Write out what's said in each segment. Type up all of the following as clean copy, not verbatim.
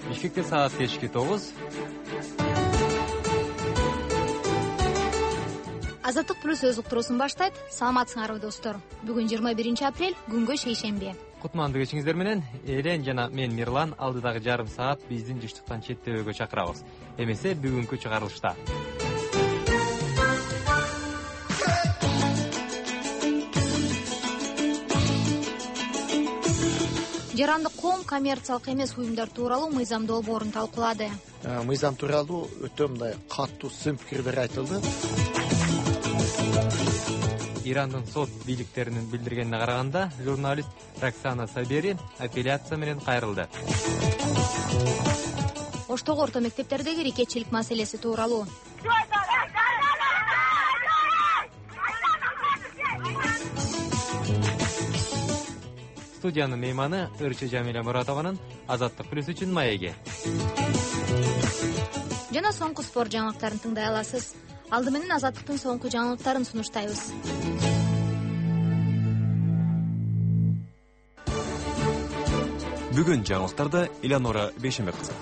Бишкекте саат кечки 9. Азаттык плюс өз уктуруусун баштайт. Саламатсыңарбы достор? Бүгүн 21 апрель, күнгө шейшемби. Кутмандуу кечиңиздер менен Элен жана мен Мирлан алдыдагы жарым саат биздин жыштыктан четтебөөгө чакырабыз. Эмесе бүгүнкү чыгарылышта. Жарандык коом коммерциялык эмес уюмдар тууралуу мыйзам долбоорун талкуулады. Мыйзам тууралуу өтө мындай катуу сын пикирлер айтылды. Ирандын сот бийликтеринин билдиргенине караганда, журналист Роксана Сабери апелляция менен кайрылды. Оштогу орто мектептердеги рикетчилик маселеси тууралуу. Студиянын мейманы Ырчы Жамиля Муратованын Азаттык плюс үчүн маеги. Жана соңку спорт жаңылыктарын тыңдай аласыз. Алды менен Азаттыктын соңку жаңылыктарын сунуштайбыз. Бүгүн жаңылыктарда Элеонора Бейшембек кызы.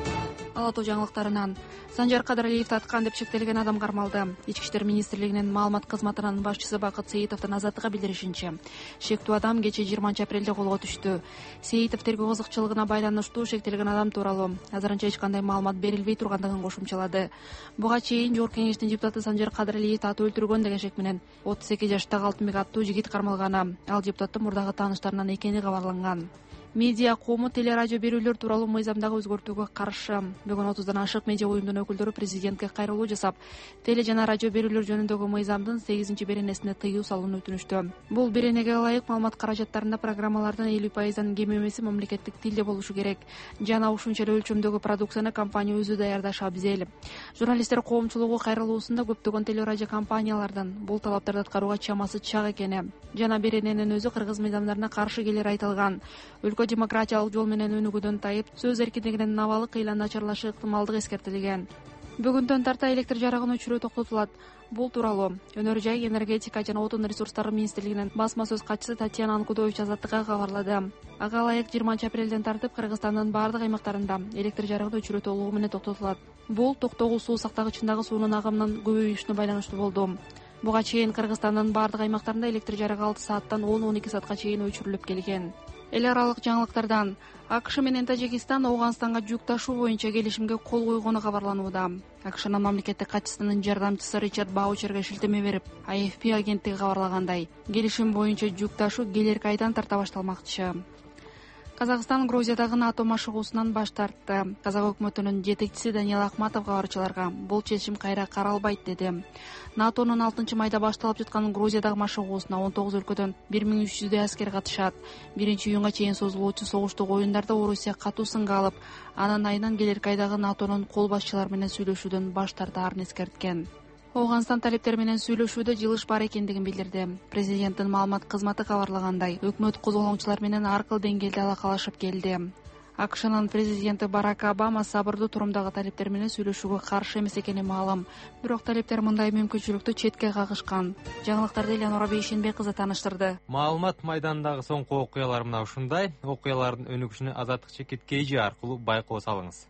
Ала тоо жаңылыктарынан Санжар Кадыралиевди аткан деп шектелген адам кармалды. Ички иштер министрлигинин маалымат кызматынын башчысы Бакыт Сейитовдун Азаттыкка билдиришинче, шектүү адам кечээ 20 апрелде колго түштү. Сейитов тергөө кызыкчылыгына байланыштуу шектелген адам тууралуу азырынча эч кандай маалымат берилбей тургандыгын кошумчалады. Буга чейин Жогорку Кеңештин депутаты Санжар Кадыралиевди аты өлтүргөн деген шек менен 32 жаштагы Алтынбек аттуу жигит кармалганы. Ал депутаттын мурдагы тааныштарынан экени кабарланган. Медиа коому телерадио берүүлөр тууралуу мыйзамдагы өзгөртүүгө каршы. Бүгүн 30дан ашык медиа уюмдун өкүлдөрү президентке кайрылуу жасап, теле жана радио берүүлөр жөнүндөгү мыйзамдын 8-беренесине тыюу салууну өтүнүштү. Бул беренеге ылайык маалымат каражаттарында программалардын 50%-ын кем эмеси мамлекеттик тилде болушу керек жана ушунча эле өлчөмдөгү продукцияны компания өзү даярдашы абзел. Журналисттер коомчулугу кайрылуусунда көптөгөн телерадио компаниялардын бул талаптарды аткарууга чамасы чак экени жана берененин өзү кыргыз мыйзамдарына каршы келери айтылган. Өлкө демократиялык жол менен өнүгүүдөн тайып, сөз эркиндигинин абалы ыйла начарлашы ыктымалдыгы эскертилген. Бүгүндөн тарта электр жарыгын өчүрүү токтотулат. Бул тууралуу Өнөр жай, энергетика жана отун ресурстары министрлигинин басма сөз катчысы Татьяна Анкудович Азаттыкка кабарлады. Ага ылайык 20 апрелден тартып Кыргызстандын бардык аймактарында электр жарыгын өчүрүү толугу менен токтотулат. Бул токтогул суу сактагычындагы суунун агымынын көбөйүшүнө байланыштуу болду. Буга чейин Кыргызстандын бардык аймактарында электр жарыгы 6 сааттан 10-12 саатка чейин өчүрүлүп келген. Эл аралык жаңылыктардан АКШ менен Тажикистан Ооганстанга жүк ташуу боюнча келишимге кол койгону кабарланууда. АКШнын мамлекеттик катчысынын жардамчысы Ричард Баучерге шилтеме берип, AFP агенттиги кабарлагандай, келишим боюнча жүк ташуу келерки айдан тарта башталмакчы. Казакстан Грузиядагы НАТО машыгуусунан баш тартты. Казак өкмөтүнүн жетекчиси Даниил Ахматов кабарчыларга бул чечим кайра каралбайт деди. НАТОнун 6-майда башталып жаткан Грузиядагы машыгуусуна 19 өлкөдөн 1300 аскер катышат. 1-июнга чейин созулуучу согуштук оюндарда Орусия катуу сынга алып, анын айынан келерки айдагы НАТОнун кол башчылары менен сүйлөшүүдөн баш тартаарын эскерткен. Ооганстан талептери менен сүйлөшүүдө жылыш бар экендигин билдирди. Президенттин маалымат кызматы кабарлагандай, өкмөт козголоңчулар менен ар кыл деңгээлде алакалашып келди. АКШнын президенти Барак Обама сабырдуу турумдагы талептер менен сүйлөшүүгө каршы эмес экени маалым. Бирок талептер мындай мүмкүнчүлүктү четке кагышкан. Жаңылыктарды Элеонора Бейшембек кызы таныштырды. Маалымат майданындагы соңку окуялар мына ушундай. Окуялардын өнүгүшүнө Азаттык чекит KG аркылуу байкоо салыңыз.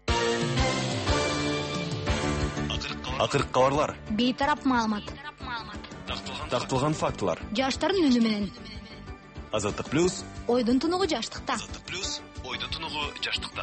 Акыркы кабарлар. Бейтарап маалымат. Тактылган фактылар. Жаштардын үнү менен. Азаттык плюс. Ойдун тунугу жаштыкта. Азаттык плюс. Ойдун тунугу жаштыкта.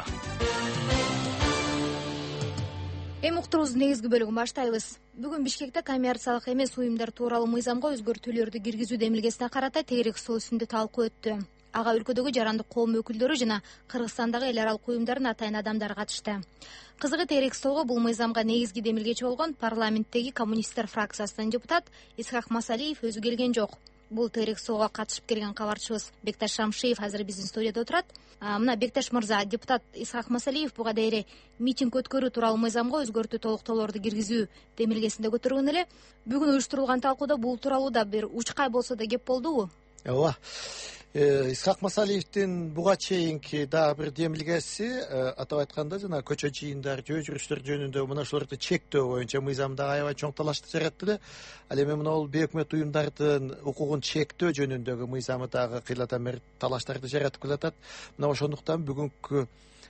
Эми уктуруубуздун негизги бөлүгүн баштайбыз. Бүгүн Бишкекте коммерциялык эмес уюмдар тууралуу мыйзамга өзгөртүүлөрдү киргизүү демилгесине карата тегерек сот үстүндө талкуу өттү. Ага өлкөдөгү жарандык коом өкүлдөрү жана Кыргызстандагы эл аралык уюмдардын атайын адамдары катышты. Кызыгы тегерек столго бул мыйзамга негизги демилгечи болгон парламенттеги коммунисттер фракциясынын депутат Исхак Масалиев өзү келген жок. Бул тегерек столго катышып келген кабарчыбыз Бекташ Шамшиев азыр биздин студияда отурат. Мына Бекташ мырза, депутат Исхак Масалиев буга дейре митинг өткөрүү тууралуу мыйзамга өзгөртүү толуктоолорду киргизүү демилгесинде көтөргөн эле. Бүгүн уюштурулган талкууда бул тууралуу да бир учкай болсо да кеп болдубу? Ооба. Исхак Масалиевдин буга чейинки дагы бир демилгеси, атап айтканда жана көчө жыйындар, жөө жүрүштөр жөнүндө мына ушуларды чектөө боюнча мыйзамда аябай чоң талашты жаратты эле. Ал эми мына бул бейөкмөт уюмдардын укугун чектөө жөнүндөгү мыйзамы дагы кыйладан бери талаштарды жаратып келатат. Мына ошондуктан бүгүнкү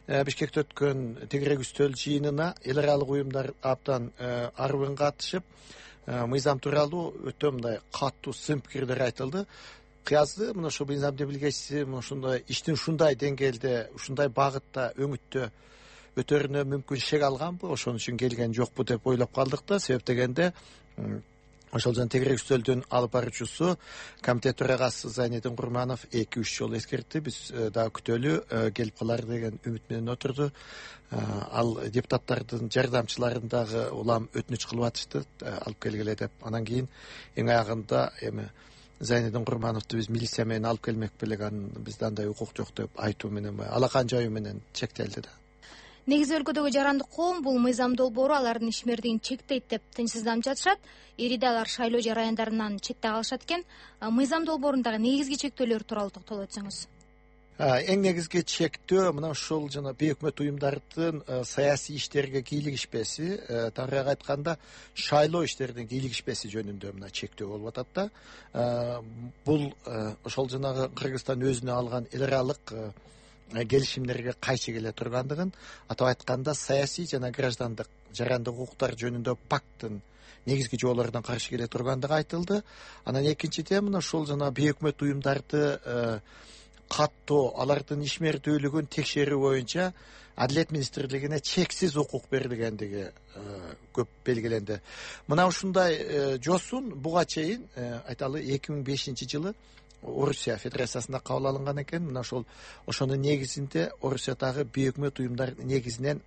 Бишкекте өткөн тегерек үстөл жыйынына эл аралык уюмдар абдан арбын катышып, мыйзам тууралуу өтө мындай катуу сын пикирлер айтылды. Кыязды мына ошо мыйзам демилгеси ушундай иштин ушундай деңгээлде, ушундай багытта өңүттө өтөрүнө мүмкүн шек алганбы, ошон үчүн келген жокпу деп ойлоп калдык да. Себеп дегенде ошол жана тегерек үстөлдүн алып баруучусу комитет төрагасы Зайнедин Курманов 2-3 жолу эскертти. Биз дагы күтөлү келип калар деген үмүт менен отурду. Ал депутаттардын жардамчыларын дагы улам өтүнүч кылып атышты, алып келгиле деп. Анан кийин эң аягында эми Зайнедин Курмановду биз милиция менен алып келмек белек, анын бизде андай укук жок деп айтуу менен алакан жаюу менен чектелди да. Негизи өлкөдөгү жарандык коом бул мыйзам долбоору алардын ишмердигин чектейт деп тынчсызданып жатышат. Эриде алар шайлоо жараяндарынан четте калышат экен. Мыйзам долбоорундагы негизги чектөөлөр тууралуу токтолуп өтсөңүз. Эң негизги чектөө мына ушул жана бейөкмөт уюмдардын саясий иштерге кийлигишпеси, тагыраак айтканда шайлоо иштеринин кийлигишпеси жөнүндө мына чектөө болуп атат да. Бул ошол жанагы Кыргызстан өзүнө алган эл аралык келишимдерге кайшы келе тургандыгын, атап айтканда саясий жана граждандык жарандык укуктар жөнүндө пакттын негизги жоболоруна каршы келе тургандыгы айтылды. Анан экинчиден мына ушул жана бейөкмөт уюмдарды каттоо, алардын ишмердүүлүгүн текшерүү боюнча Адилет министрлигине чексиз укук берилгендиги көп белгиленди. Мына ушундай жосун буга чейин айталы 2005 жылы Орусия Федерациясында кабыл алынган экен. Мына ошонун негизинде Орусиядагы бейөкмөт уюмдар негизинен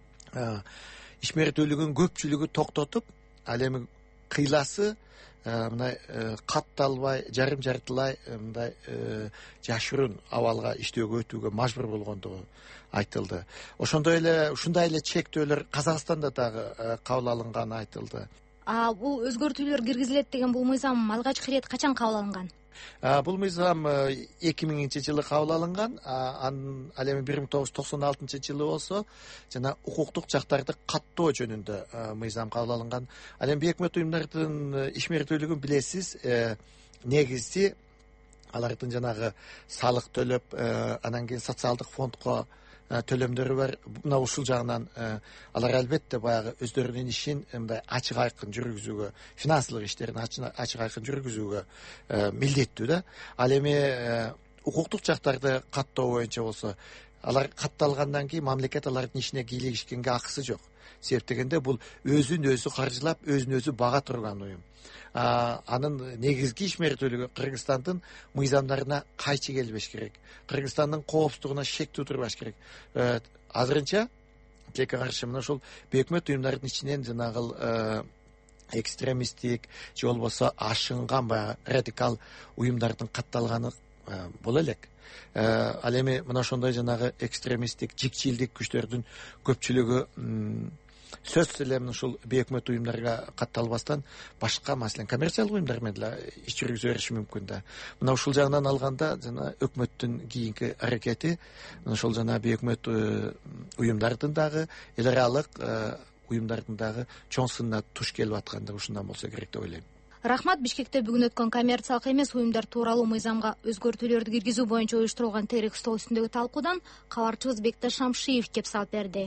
ишмердүүлүгүн көпчүлүгү токтотуп, ал эми кыйласы мындай катталбай, жарым жартылай мындай жашыруун абалга иштөөгө өтүүгө мажбур болгондугу айтылды. Ошондой эле ушундай эле чектөөлөр Казакстанда дагы кабыл алынганы айтылды. Бул өзгөртүүлөр киргизилет деген бул мыйзам алгачкы ирет качан кабыл алынган? Бул мыйзам 2000-жылы кабыл алынган. Ал эми 1996 жылы болсо жана укуктук жактарды каттоо жөнүндө мыйзам кабыл алынган. Ал эми бейөкмөт уюмдардын ишмердүүлүгүн билесиз, негизи алардын жанагы салык төлөп, анан кийин социалдык фондко төлөмдөрү бар. Мына ушул жагынан алар албетте баягы өздөрүнүн ишин мындай ачык айкын жүргүзүүгө, финансылык иштерин ачык айкын жүргүзүүгө милдеттүү да. Ал эми укуктук жактарды каттоо боюнча болсо, алар катталгандан кийин мамлекет алардын ишине кийлигишкенге акысы жок. Себеп дегенде бул өзүн өзү каржылап, өзүн өзү бага турган уюм. Анын негизги ишмердүүлүгү Кыргызстандын мыйзамдарына кайчы келбеш керек. Кыргызстандын коопсуздугуна шек туудурбаш керек. Азырынча тилекке каршы мына ушул бейөкмөт уюмдардын ичинен жанагы экстремисттик же болбосо ашынган баягы радикал уюмдардын катталганы боло элек. Ал эми мына ошондой жанагы экстремисттик, жикчилдик күчтөрдүн көпчүлүгү сөзсүз эле ушул бейөкмөт уюмдарга катталбастан башка, маселен, коммерциялык уюмдар менен эле иш жүргүзө бериши мүмкүн да. Мына ушул жагынан алганда жана өкмөттүн кийинки аракети ошол жана бейөкмөт уюмдардын дагы эл аралык уюмдардын дагы чоң сынына туш келип аткандыгы ушундан болсо керек деп ойлойм. Рахмат. Бишкекте бүгүн өткөн коммерциялык эмес уюмдар тууралуу мыйзамга өзгөртүүлөрдү киргизүү боюнча уюштурулган тегерек стол үстүндөгү талкуудан кабарчыбыз Бекташ Шамшиев кеп салып берди.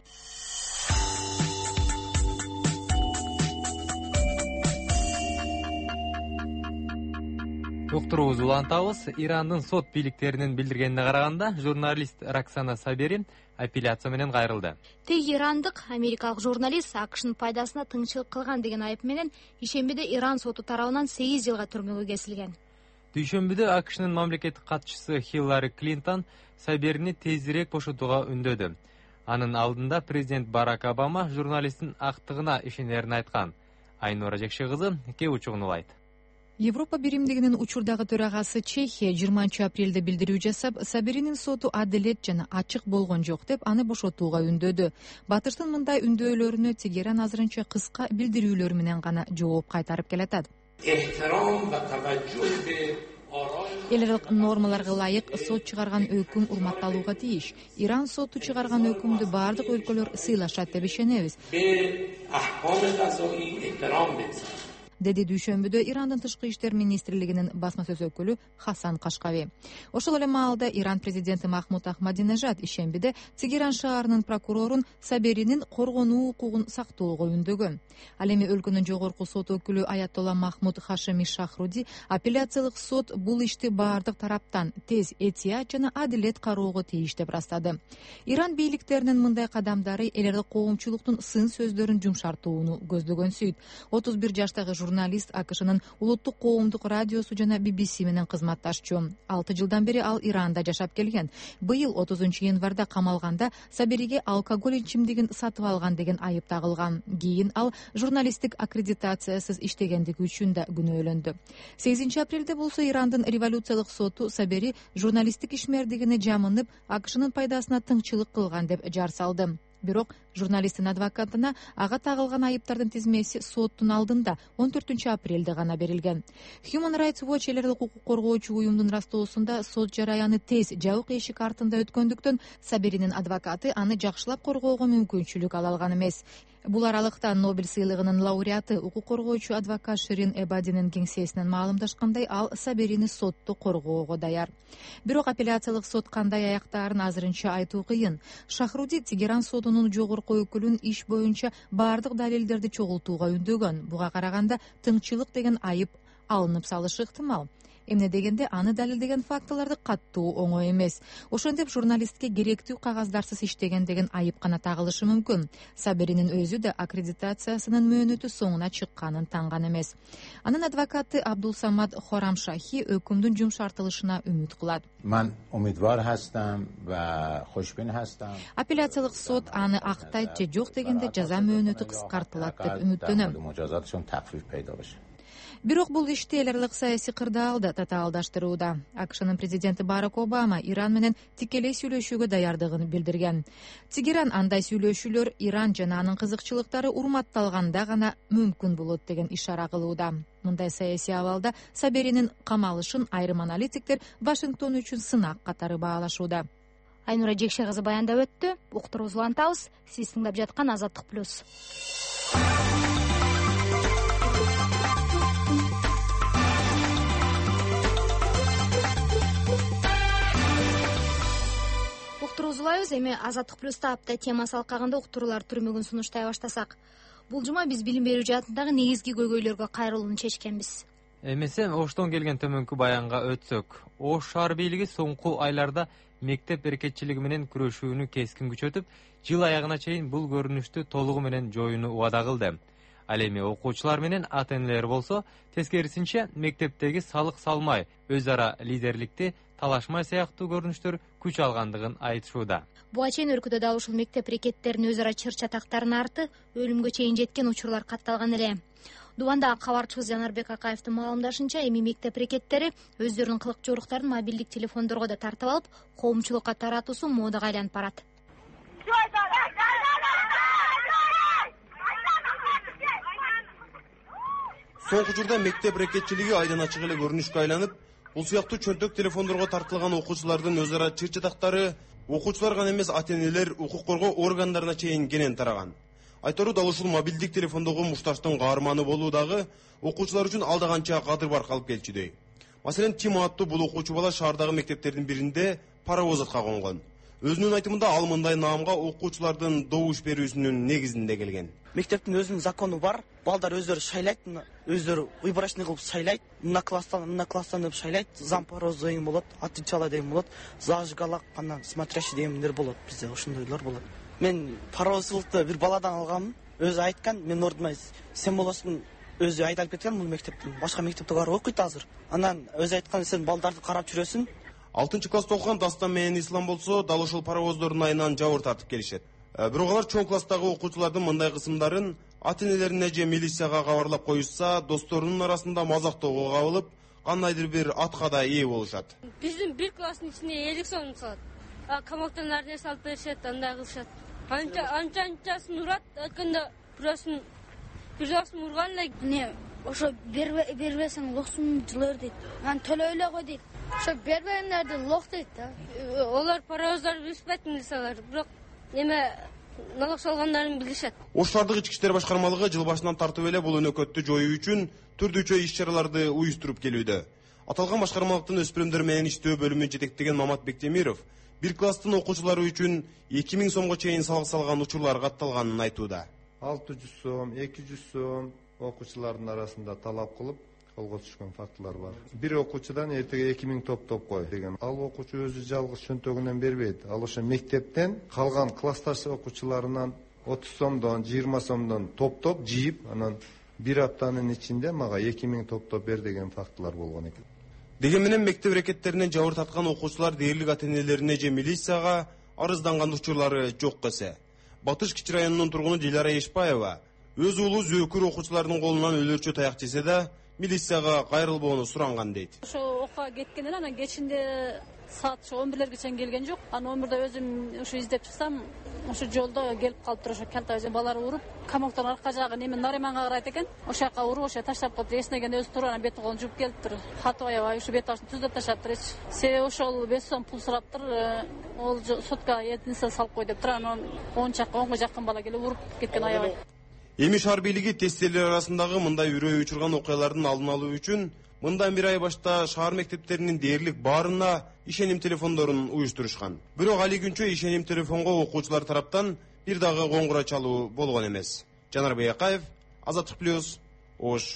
Уктуруубузду улантабыз. Ирандын сот бийликтеринин билдиргенине караганда, журналист Роксана Саберин апелляция менен кайрылды. Теги ирандык америкалык журналист АКШнын пайдасына тыңчылык кылган деген айып менен ишембиде Иран соту тарабынан 8 жылга түрмөгө кесилген. Дүйшөмбүдө АКШнын мамлекеттик катчысы Хиллари Клинтон Саберини тезирээк бошотууга үндөдү. Анын алдында президент Барак Обама журналисттин актыгына ишенерин айткан. Айнура Жекше кызы кээ учугун улайт. Европа биримдигинин учурдагы төрагасы Чехия 20 апрелде билдирүү жасап, Саберинин соту адилет жана ачык болгон жок деп аны бошотууга үндөдү. Батыштын мындай үндөөлөрүнө Тегеран азырынча кыска билдирүүлөр менен гана жооп кайтарып келатат. Эл аралык нормаларга ылайык сот чыгарган өкүм урматталууга тийиш. Иран соту чыгарган өкүмдү бардык өлкөлөр сыйлашат деп ишенебиз. деди дүйшөмбүдө Ирандын тышкы иштер министрлигинин басма сөз өкүлү Хасан Кашкави. Ошол эле маалда Иран президенти Махмуд Ахмадинежад ишембиде Тегеран шаарынын прокурорун Саберинин коргонуу укугун сактоого үндөгөн. Ал эми өлкөнүн жогорку сот өкүлү Аятолла Махмуд Хашеми Шахруди апелляциялык сот бул ишти баардык тараптан тез, этият жана адилет кароого тийиш деп ырастады. Иран бийликтеринин мындай кадамдары элерди коомчулуктун сын сөздөрүн жумшартууну көздөгөнсүйт. 31 жаштагы журналист АКШнын улуттук коомдук радиосу жана BBC менен кызматташчу. 6 жылдан бери ал Иранда жашап келген. Быйыл 30 январда камалганда Сабериге алкоголь ичимдигин сатып алган деген айып тагылган. Кийин ал журналисттик аккредитациясыз иштегендиги үчүн да күнөөлөндү. 8 апрелде болсо Ирандын революциялык соту Сабери журналисттик ишмердигине жамынып, АКШнын пайдасына тыңчылык кылган деп жар салды. Бирок журналисттин адвокатына ага тагылган айыптардын тизмеси соттун алдында 14 апрелде гана берилген. Human Rights Watch элерди укук коргоочу уюмдун растоосунда сот жараяны тез, жабык эшик артында өткөндүктөн Саберинин адвокаты аны жакшылап коргоого мүмкүнчүлүк ала алган эмес. Бул аралыкта Нобель сыйлыгынын лауреаты укук коргоочу адвокат Ширин Эбадинин кеңсесинен маалымдашкандай, ал Саберини сотто коргоого даяр. Бирок апелляциялык сот кандай аяктаарын азырынча айтуу кыйын. Шахруди Тегеран сотунун жогорку өкүлүн иш боюнча баардык далилдерди чогултууга үндөгөн. Буга караганда тыңчылык деген айып алынып салышы ыктымал. Эмне дегенде аны далилдеген фактыларды каттуу оңой эмес. Ошентип журналистке керектүү кагаздарсыз иштеген деген айып гана тагылышы мүмкүн. Саберинин өзү да аккредитациясынын мөөнөтү соңуна чыкканын танган эмес. Анын адвокаты Абдулсамад Хорамшахи өкүмдүн жумшартылышына үмүт кылат. Мен умидвар хастам ва хушбин хастам. Апелляциялык сот аны актайт же жок дегенде жаза мөөнөтү кыскартылат деп үмүттөнөм. Бирок бул ишти эл аралык саясий кырдаалда татаалдаштырууда. АКШнын президенти Барак Обама Иран менен тикелей сүйлөшүүгө даярдыгын билдирген. Тегеран андай сүйлөшүүлөр Иран жана анын кызыкчылыктары урматталганда гана мүмкүн болот деген ишара кылууда. Мындай саясий абалда Саберинин камалышын айрым аналитиктер Вашингтон үчүн сынак катары баалашууда. Айнура Жекше кызы баяндап өттү. Уктуруубузду улантабыз. Сиз тыңдап жаткан Азаттык плюс. Уктуруубуз эми Азаттык плюста апта темасы алкагында уктуруулар түрмөгүн сунуштай баштасак. Бул жума биз билим берүү жаатындагы негизги көйгөйлөргө кайрылууну чечкенбиз. Эмесе Оштон келген төмөнкү баянга өтсөк, Ош шаар бийлиги соңку айларда мектеп эркетчилиги менен күрөшүүнү кескин күчөтүп, жыл аягына чейин бул көрүнүштү толугу менен жоюуну убада кылды. Ал эми окуучулар менен ата-энелер болсо, тескерисинче мектептеги салык салмай, өз ара лидерликти талашмай сыяктуу көрүнүштөр күч алгандыгын айтышууда. Буга чейин өлкөдө дал ушул мектеп рекеттерин өз ара чыр-чатактарын арты өлүмгө чейин жеткен учурлар катталган эле. Дубанда кабарчыбыз Жанарбек Акаевдин маалымдашынча, эми мектеп рекеттери өздөрүнүн кылык жоруктарын мобилдик телефондорго да тартып алып, коомчулукка таратуусу модага айланып барат. Соңку учурда мектеп рекетчилиги айдан ачык эле көрүнүшкө айланып, бул сыяктуу чөнтөк телефондорго тартылган окуучулардын өз ара чыр-чатактары окуучулар гана эмес, ата-энелер, укук коргоо органдарына чейин кенен тараган. Айтору дал ушул мобилдик телефондогу мушташтын каарманы болуу дагы окуучулар үчүн алда канча кадыр бар калып келчүдөй. Маселен, Тим аттуу бул окуучу бала шаардагы мектептердин биринде паровоз атка конгон. Өзүнүн айтымында ал мындай наамга окуучулардын добуш берүүсүнүн негизинде келген. Мектептин өзүнүн закону бар. Балдар өздөрү шайлайт, өздөрү выборочный кылып шайлайт. Мына класстан деп шайлайт. Зампороз деген болот, отвечала деген болот, зажигалак, анан смотрящий дегендер болот. Бизде ошондойлор болот. Мен паровозчулукты бир баладан алганмын. Өзү айткан, мен ордума сен болосуң, өзү айдалып кеткен бул мектептин. Башка мектепте барып окуйт азыр. Анан өзү айткан, сен балдарды карап жүрөсүң. 6-класста окуган Дастан менен Ислам болсо, дал ошол паровоздордун айынан жабыр тартып келишет. Бирок алар чоң класстагы окуучулардын мындай кысымдарын ата-энелерине же милицияга кабарлап коюшса, досторунун арасында мазактоого кабылып, кандайдыр бир атка да ээ болушат. Биздин бир класстын ичинде 50 сом салат. Камактан нерсе салып беришет, андай кылышат. Анчасын урат, айтканда бирөөсүн урган эле. Не, ошо бербесең локсун жылыр дейт. Мен төлөй эле кой дейт. Ошо бербегендерди лок дейт да. Олар паровоздар билишпейтин нерселер, бирок эме налог салгандарын билишет. Ош шаардык ички иштер башкармалыгы жыл башынан тартып эле бул өнөкөттү жоюу үчүн түрдүүчө иш-чараларды уюштуруп келүүдө. Аталган башкармалыктын өспүрүмдөр менен иштөө бөлүмүн жетектеген Мамат Бектемиров бир класстын окуучулары үчүн 2000 сомго чейин салык салган учурлар катталганын айтууда. 600 сом, 200 сом окуучулардын арасында талап кылып колго түшкөн фактылар бар. Бир окуучудан эртеге 2000 топтоп кой деген. Ал окуучу өзү жалгыз чөнтөгүнөн бербейт. Ал ошо мектептен калган классташ окуучуларынан 30 сомдон, 20 сомдон топтоп жийип, анан бир аптанын ичинде мага 2000 топтоп бер деген фактылар болгон экен. Деген менен мектеп рекеттеринен жабыр таткан окуучулар дээрлик ата-энелерине же милицияга арызданган учурлары жок эсе. Батыш Кичи районунун тургуну Дилара Эшпаева өз уулу зөөкүр окуучулардын колунан өлөрчө таяк жесе да милицияга кайрылбоону суранган дейт. Ошо окууга кеткенден анан кечинде саат 11-лерге чейин келген жок. Анан 11-де өзүм ушу издеп чыксам, ошо жолдо келип калыптыр, ошо калта өзү балары уруп, камоктон арка жагы неме Нариманга карайт экен. Ошо жака уруп, ошо таштап коюп, эснегенде өзү туруп, анан бет колун жууп келиптир. Хатып аябай ушу бет башын түздөп таштаптыр. Себеби ошол 5 сом пул сураптыр. Ол сотка этинсе салып кой дептир. Анан 10 жакын бала келип уруп кеткен аябай. Эми шаар бийлиги тестелер арасындагы мындай үрөй учурган окуялардын алдын алуу үчүн мындан бир ай башта шаар мектептеринин дээрлик баарына ишеним телефондорун уюштурушкан. Бирок али күнчө ишеним телефонго окуучулар тараптан бир дагы коңгура чалуу болгон эмес. Жанар Бейкаев, Азаттык плюс, Ош.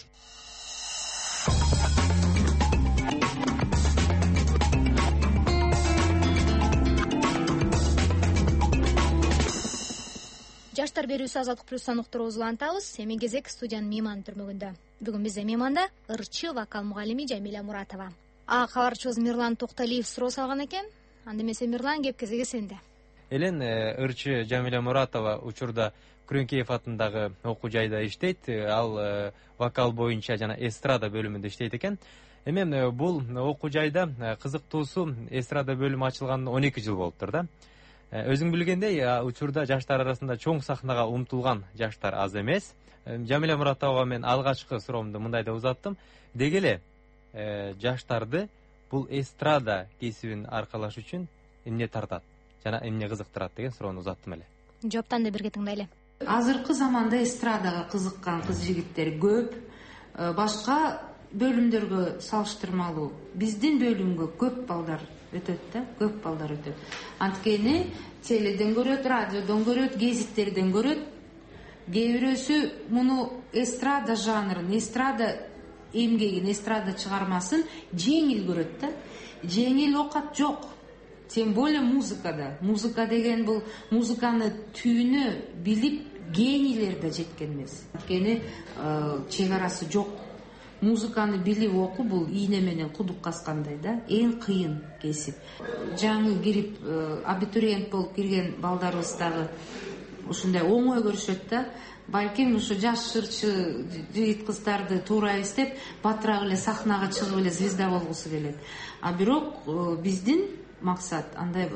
Жаштар берүүсү Азаттык плюстан уктуруубуз улантабыз. Эми кезек студиянын мейман түрмөгүндө. Бүгүн бизде мейманда ырчы вокал мугалими Жамиля Муратова. Кабарчыбыз Мирлан Токталиев суроо салган экен. Анда эмесе Мирлан, кеп кезеги сенде. Элен ырчы Жамиля Муратова учурда Күрөнкеев атындагы окуу жайда иштейт. Ал вокал боюнча жана эстрада бөлүмүндө иштейт экен. Эми бул окуу жайда кызыктуусу эстрада бөлүмү ачылганына 12 жыл болуптур да. Өзүң билгендей, учурда жаштар арасында чоң сахнага умтулган жаштар аз эмес. Жамиля Муратовага мен алгачкы суроомду мындай деп узаттым. Деги эле жаштарды бул эстрада кесибин аркалаш үчүн эмне тартат жана эмне кызыктырат деген суроону узаттым эле. Жооптан да бирге тыңдайлы. Азыркы заманда эстрадага кызыккан кыз-жигиттер көп. Башка бөлүмдөргө салыштырмалуу биздин бөлүмгө көп балдар өтөт да, көп балдар өтөт. Анткени теледен көрөт, радиодон көрөт, гезиттерден көрөт. Кээ бирөөсү муну эстрада жанрын, эстрада эмгегин, эстрада чыгармасын жеңил көрөт да. Жеңил окат жок. Тем более музыкада. Музыка деген бул музыканы түйүнү билип генийлер да жеткен эмес. Анткени чек арасы жок. Музыканы билип окуу бул ийне менен кудук каскандай да, эң кыйын кесип. Жаңы кирип абитуриент болуп кирген балдарыбыз дагы ушундай оңой көрүшөт да. Балким ушу жаш ырчы жигит кыздарды туура эстеп, батыраак эле сахнага чыгып эле звезда болгусу келет. А бирок биздин максат андай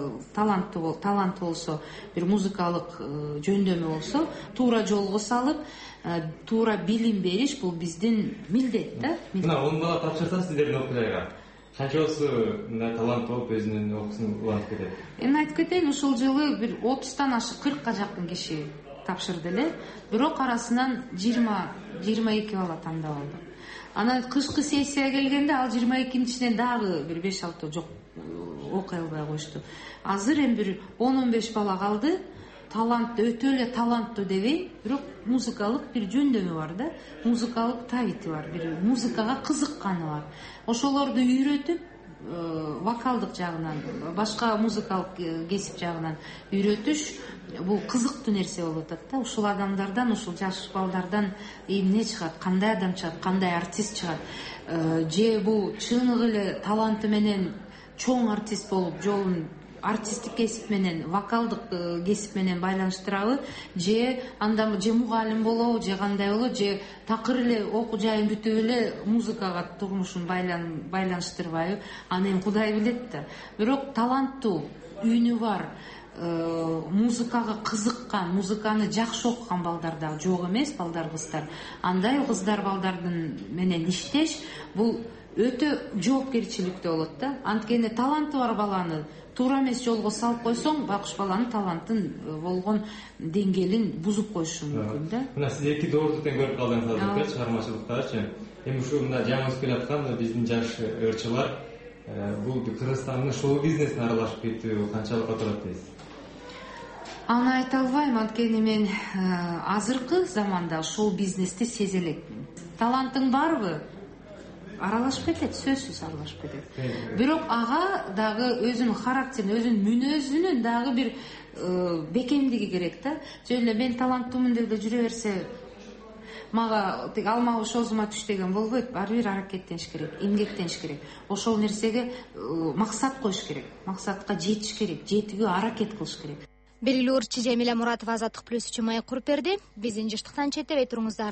талант болсо, бир музыкалык жөндөмү болсо, туура жолго салып, туура билим бериш бул биздин милдет да. Мына 10 бала тапшырса сиздердин окуу жайга канчасы мындай талант болуп өзүнүн окуусун улантып кетет? Эми айтып кетейин, ушул жылы бир 30тан ашык 40ка жакын киши тапшырды эле, бирок арасынан 20-22 бала тандап алды. Анан кышкы сессия келгенде ал 22-нин ичинен дагы бир 5-6 жок окуй албай коюшту. Азыр эми бир 10-15 бала калды. Таланттуу, өтө эле таланттуу дебей, бирок музыкалык бир жөндөмү бар да, музыкалык табити бар, бир музыкага кызыкканы бар. Ошолорду үйрөтүп, вокалдык жагынан, башка музыкалык кесип жагынан үйрөтүш бул кызыктуу нерсе болуп атат да. Ушул адамдардан, ушул жаш балдардан эмне чыгат, кандай адам чыгат, кандай артист чыгат, же бул чыныгы эле таланты менен чоң артист болуп жолун артисттик кесип менен, вокалдык кесип менен байланыштырабы, же анда же мугалим болобу, же кандай болот, же такыр эле окуу жайын бүтүп эле музыкага турмушун байланыштырбайбы, аны эми Кудай билет да. Бирок таланттуу, үнү бар, музыкага кызыккан, музыканы жакшы окуган балдар да жок эмес, балдар, кыздар. Андай кыздар, балдардын менен иштеш бул өтө жоопкерчиликтүү болот да. Анткени таланты бар баланы туура эмес жолго салып койсоң, байкуш баланын талантын болгон деңгээлин бузуп коюшу мүмкүн да. Мына сиз эки доордуктан көрүп калдыңыз азыр чыгармачылыктачы. Эми ушу мына жаңы өсүп келаткан биздин жаш ырчылар бул Кыргызстандын шоу бизнесине аралашып кетүү канчалык отурат дейсиз? Аны айта албайм, анткени мен азыркы заманда шоу бизнести сезе элекмин. Талантың барбы? Аралашып кетет, сөзсүз аралашып кетет. Бирок ага дагы өзүнүн характерин, өзүнүн мүнөзүнүн дагы бир бекемдиги керек да. Жөн эле мен таланттуумун деп жүрө берсе, мага тиги алма шоозума түш деген болбойт. Ар бир аракеттениш керек, эмгектениш керек. Ошол нерсеге максат коюш керек, максатка жетиш керек, жетүүгө аракет кылыш керек. Белгилүү ырчы Жамиля Муратова Азаттык плюс үчүн маек куруп берди. Биздин жыштыктан четтебей туруңуздар.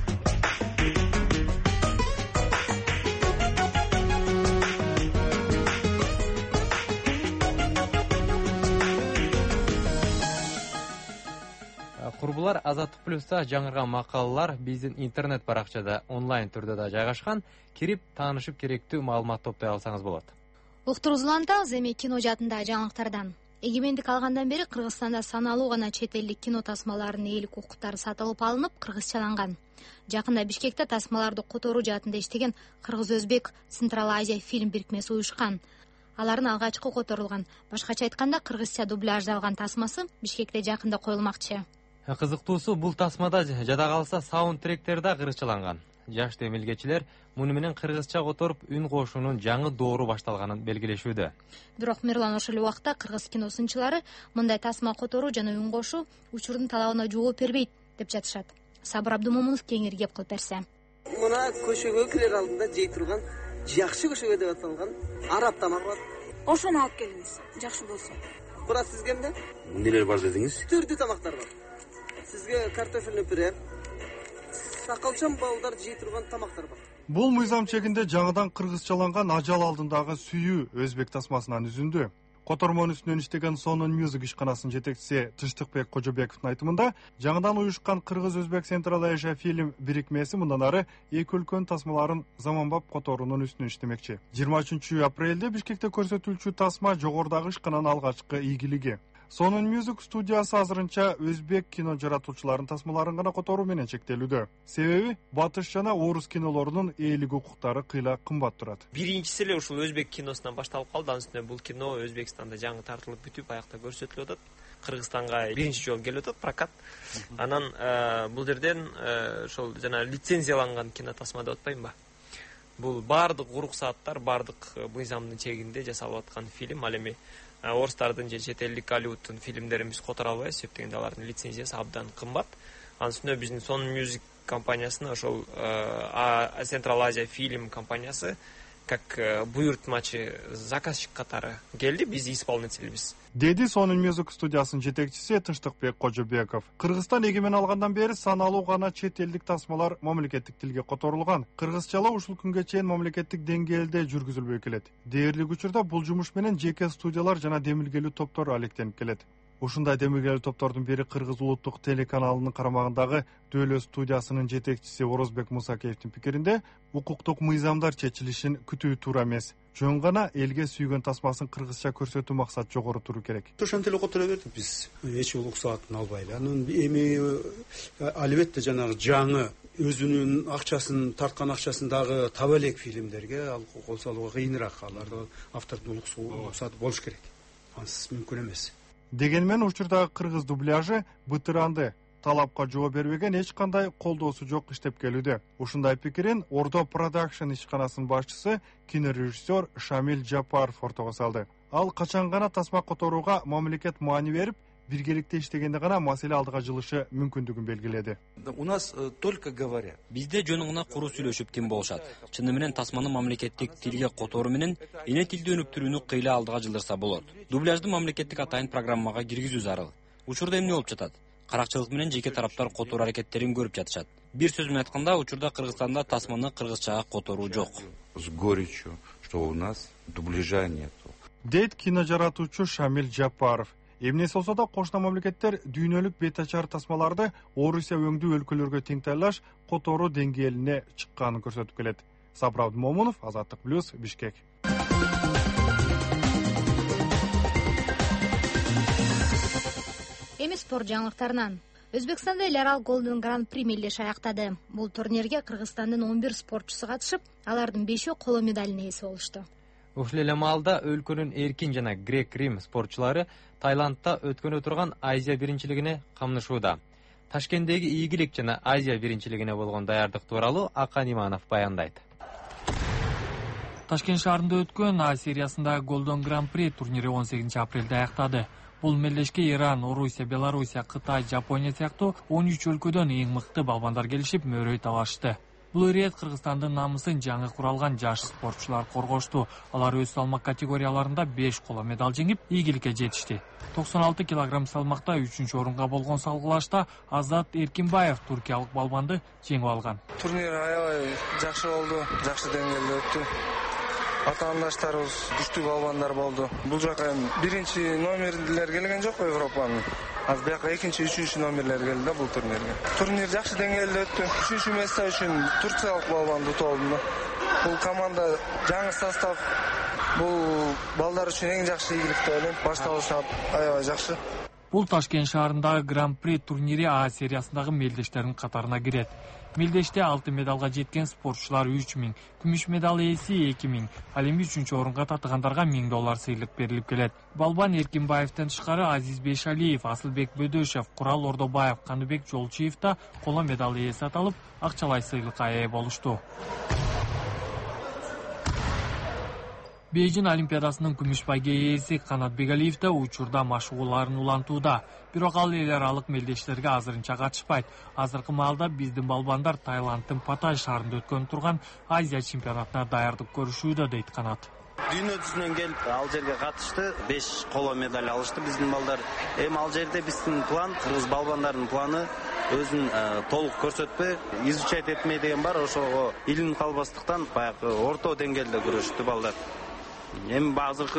Курбулар, Азаттык плюста жаңырган макалалар биздин интернет баракчада онлайн түрдө да жайгашкан. Кирип таанышып керектүү маалымат топтой алсаңыз болот. Уктуруусун улантабыз эми кино жаатындагы жаңылыктардан. Эгемендик алгандан бери Кыргызстанда саналуу гана чет элдик кино тасмаларынын ээлик укуктары сатылып алынып, кыргызчаланган. Жакында Бишкекте тасмаларды которуу жаатында иштеген Кыргыз-Өзбек Централ Азия фильм бирикмеси уюшкан. Алардын алгачкы которулган, башкача айтканда кыргызча дубляждалган тасмасы Бишкекте жакында коюлмакчы. Кызыктуусу, бул тасмада жада калса саундтректер да кыргызчаланган. Жаш демилгечилер муну менен кыргызча которуп үн кошуунун жаңы доору башталганын белгилешүүдө. Бирок Мирлан ошол убакта кыргыз киносунчулары мындай тасма которуу жана үн кошуу учурдун талабына жооп бербейт деп жатышат. Сабыр Абдумомунов кеңири кеп кылып берсе. Мына көчөгө кирер алдында жей турган жакшы көчөгө деп аталган араб тамагы бар. Ошону алып келиңиз, жакшы болсо. Тура сизге эмне? Эмнелер бар дедиңиз? Түрдүү тамактар бар. Сизге картофельный пюре, сакалчан балдар жей турган тамактар бар. Бул мыйзам чегинде жаңыдан кыргызчаланган ажал алдындагы сүйүү өзбек тасмасынан үзүндү. Котормонун үстүнөн иштеген Сонун Music ишканасынын жетекчиси Тынчтыкбек Кожобековдун айтымында, жаңыдан уюшкан Кыргыз-Өзбек Централ Азия фильм бирикмеси мындан ары эки өлкөнүн тасмаларын заманбап которуунун үстүнөн иштемекчи. 23 апрелде Бишкекте көрсөтүлчү тасма жогорудагы ишкананын алгачкы ийгилиги. Сонун Music студиясы азырынча өзбек кино жаратуучуларынын тасмаларын гана которуу менен чектелүүдө. Себеби батыш жана орус кинолорунун ээлик укуктары кыйла кымбат турат. Биринчиси эле ушул өзбек киносунан башталып калды. Анын үстүнө бул кино Өзбекстанда жаңы тартылып бүтүп, аякта көрсөтүлүп атат. Кыргызстанга биринчи жолу келип атат прокат. Анан бул жерден ошол жана лицензияланган кино тасма деп атпаймынбы? Бул бардык уруксааттар, бардык мыйзамдын чегинде жасалып аткан фильм. Ал эми орустардын же чет элдик Голливудтун фильмдерин биз которо албайбыз, себептегенде алардын лицензиясы абдан кымбат. Анын үстүнө биздин Сонун Music компаниясынын ошол Централ Азия фильм компаниясы как буйртмачы заказчик катары келди, биз исполнительбиз. Деди Сонун Music студиясынын жетекчиси Тынчтыкбек Кожобеков. Кыргызстан эгемен алгандан бери саналуу гана чет элдик тасмалар мамлекеттик тилге которулган. Кыргызчалоо ушул күнгө чейин мамлекеттик деңгээлде жүргүзүлбөй келет. Дээрлик учурда бул жумуш менен жеке студиялар жана демилгелүү топтор алектенип келет. Ушундай демилгелүү топтордун бири Кыргыз улуттук телеканалынын карамагындагы Дөөлө студиясынын жетекчиси Орозбек Мусакеевдин пикиринде, укуктук мыйзамдар чечилишин күтүү туура эмес. Жөн гана элге сүйгөн тасмасын кыргызча көрсөтүү максат жогору туруу керек. Ошентип эле которо бердик биз. Эч уруксаатын албай эле. Анан эми албетте жанагы жаңы өзүнүн акчасын тарткан акчасын дагы таба элек фильмдерге ал кол салууга кыйыныраак. Аларда автордун уруксаты болуш керек. Ансыз мүмкүн эмес. Дегенмен учурдагы кыргыз дубляжы бытыранды. Талапка жооп бербеген эч кандай колдоосу жок иштеп келүүдө. Ушундай пикирин Ордо Продакшн ишканасынын башчысы кинорежиссер Шамил Жапаров ортого салды. Ал качан гана тасма которууга мамлекет маани берип, биргеликте иштегенде гана маселе алдыга жылышы мүмкүндүгүн белгиледи. У нас только говорят. Бизде жөн гана куру сүйлөшүп тим болушат. Чыны менен тасманы мамлекеттик тилге которуу менен эне тилди өнүктүрүүнү кыйла алдыга жылдырса болот. Дубляжды мамлекеттик атайын программага киргизүү зарыл. Учурда эмне болуп жатат? Каракчылык менен жеке тараптар которуу аракеттерин көрүп жатышат. Бир сөз менен айтканда, учурда Кыргызстанда тасманы кыргызчага которуу жок. С горечью, что у нас дубляжа нету. Дейт киножаратуучу Шамил Жапаров. Эмнеси болсо да кошуна мамлекеттер дүйнөлүк бетачар тасмаларды Орусия өңдүү өлкөлөргө теңтайлаш которуу деңгээлине чыкканын көрсөтүп келет. Сабыр Абдумомунов, Азаттык плюс, Бишкек. спорт жаңылыктарынан. Өзбекстанда эл аралык Golden Grand Prix мелдеши аяктады. Бул турнирге Кыргызстандын 11 спортчусу катышып, алардын 5-і коло медалдын ээси болушту. Ушул эле маалда өлкөнүн эркин жана грек-рим спортчулары Таиландда өткөнү турган Азия биринчилигине камнышууда. Ташкенттеги ийгилик жана Азия биринчилигине болгон даярдык тууралуу Акан Иманов баяндайт. Ташкент шаарында өткөн А сериясындагы Golden Grand Prix турнири 18 апрелде аяктады. Бул мелдешке Иран, Орусия, Белоруссия, Кытай, Жапония сыяктуу 13 өлкөдөн эң мыкты балбандар келишип мөрөй табашты. Бул ирет Кыргызстандын намысын жаңы куралган жаш спортчулар коргошту. Алар өз салмак категорияларында 5 коло медаль жеңип, ийгиликке жетишти. 96 килограмм салмакта 3-орунга болгон салгылашта Азат Эркинбаев туркиялык балбанды жеңип алган. Турнир аябай жакшы болду, жакшы деңгээлде өттү. Атаандаштарыбыз күчтүү балбандар болду. Бул жака биринчи номерлер келген жок Европанын. Az бияка экинчи, үчүнчү номерлер келди да бул турнирге. Турнир жакшы деңгээлде өттү. 3-чү месте үчүн турциялык балбанды утуп алдым. Бул команда жаңы состав. Бул балдар үчүн эң жакшы ийгилик деп ойлойм. Башталышы аябай жакшы. Бул Ташкент шаарындагы Гран-при турнири А сериясындагы мелдештердин катарына кирет. Мелдеште 6 медалга жеткен спортчулар 3000, күмүш медаль ээси 2000, ал эми 3-орунга татыгандарга $1000 сыйлык берилип келет. Балбан Эркинбаевден тышкары Азиз Бейшалиев, Асылбек Бөдөшев, Курал Ордобаев, Каныбек Жолчиев да коло медаль ээси аталып, акчалай сыйлыкка ээ болушту. Бейжин Олимпиадасынын күмүш байге ээси Канат Бегалиев да учурда машыгууларын улантууда. Бирок ал эл аралык мелдештерге азырынча катышпайт. Азыркы маалда биздин балбандар Таиланддын Паттайи шаарында өткөн турган Азия чемпионатына даярдык көрүшүүдө дейт Канат. Дүйнө жүзүнөн келип ал жерге катышты, 5 коло медаль алышты биздин балдар. Эми ал жерде биздин план, кыргыз балбандардын планы өзүн толук көрсөтпөй, изучать этмей деген бар, ошого илим калбастыктан баягы орто деңгээлде күрөштү балдар. Эми азыркы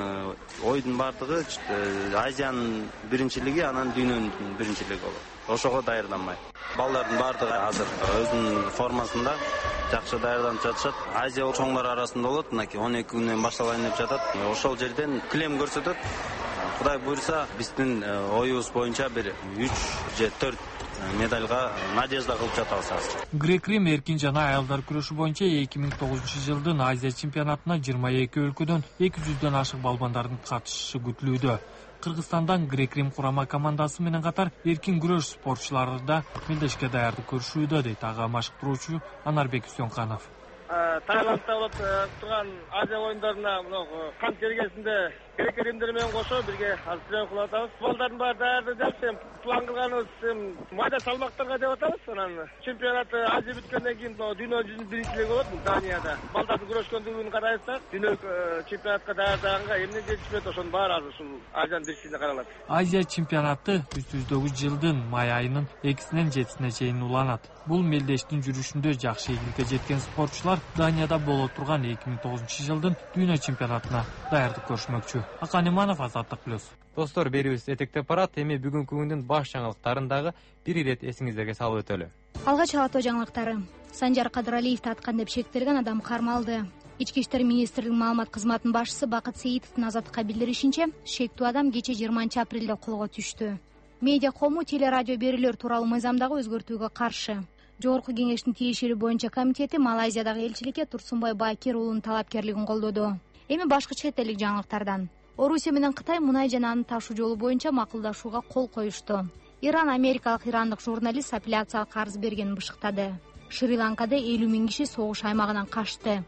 ойдун бардыгы Азиянын биринчилиги, анан дүйнөнүн биринчилиги болот. Ошого даярданмай. Балдардын бардыгы азыр өзүнүн формасында жакшы даярданып жатышат. Азия чоңлор арасында болот, мынакей 12 күндөн башталайын деп жатат. Ошол жерден килем көрсөтөт. Кудай буйрса, биздин оюбуз боюнча бир 3 же 4 медальга надежда кылып жатабыз. Грек-рим эркин жана аялдар күрөшү боюнча 2009-жылдын Азия чемпионатына 22 өлкөдөн 200дөн ашык балбандардын катышышы күтүлүүдө. Кыргызстандан грек-рим курама командасы менен катар эркин күрөш спортчулары да мелдешке даярдык көрүшүүдө дейт ага машыктыруучу Анарбек Үсөнканов. Таиландда болуп турган Азия оюндарына кан тергесинде грек-римдер менен кошо бирге тренинг кылып атабыз. Балдардын баары даярдык жакшы. План кылганыбыз майда салмактарга деп атабыз. Анан чемпионат Азия бүткөндөн кийин дүйнө жүзүнүн биринчилиги болот Данияда. Балдардын күрөшкөндүгүн карайсак, дүйнө чемпионатка даярдаганга эмне жетишпейт, ошонун баары азыр ушул Азиянын биринчилигине каралат. Азия чемпионаты үстүбүздөгү жылдын май айынын 2-синен 7-сине чейин уланат. Бул мелдештин жүрүшүндө жакшы ийгиликке жеткен спортчулар Данияда боло турган 2009-жылдын дүйнө чемпионатына даярдык көрүшмөкчү. Акан Иманов, Азаттык плюс. Достор, берүүбүз этектеп барат. Эми бүгүнкү күндүн баш жаңылыктарындагы бир ирет эсиңиздерге салып өтөлү. Алгач ала тоо жаңылыктары. Санжар Кадыралиевди аткан деп шектелген адам кармалды. Ички иштер министрлигинин маалымат кызматынын башчысы Бакыт Сейитовдун Азаттыкка билдиришинче, шектүү адам кече 20 апрелде колго түштү. Медиа кому телерадио берүүлөр тууралуу мыйзамдагы өзгөртүүгө каршы. Жогорку кеңештин тиешелүү боюнча комитети Малайзиядагы элчиликке Турсунбай Бакир уулунун талапкерлигин колдоду. Эми башкы чет элдик жаңылыктардан. Орусия менен Кытай мунай жана анын ташуу жолу боюнча макулдашууга кол коюшту. Иран америкалык ирандык журналист апелляциялык арыз бергенин бышыктады. Шри-Ланкада 50 000 киши согуш аймагынан качты.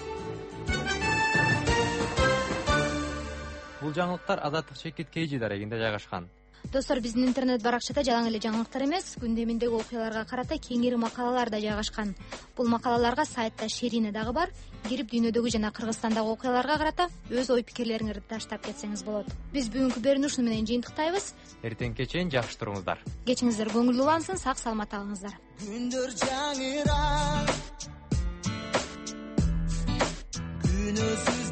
Бул жаңылыктар Азаттык Чекит KG дарегинде жайгашкан. Достор, биздин интернет баракчада жалаң эле жаңылыктар эмес, күндөмүндөгү окуяларга карата кеңири макалалар да жайгашкан. Бул макалаларга сайтта Шерине дагы бар. Кирип дүйнөдөгү жана Кыргызстандагы окуяларга карата өз ой пикирлериңерди таштап кетсеңиз болот. Биз бүгүнкү берүүнү ушуну менен жыйынтыктайбыз. Эртеңке чейин жакшы туруңуздар. Кечиңиздер көңүлдүү улансын, сак саламат алыңыздар. Күндөр жаңырак. Күнөсүз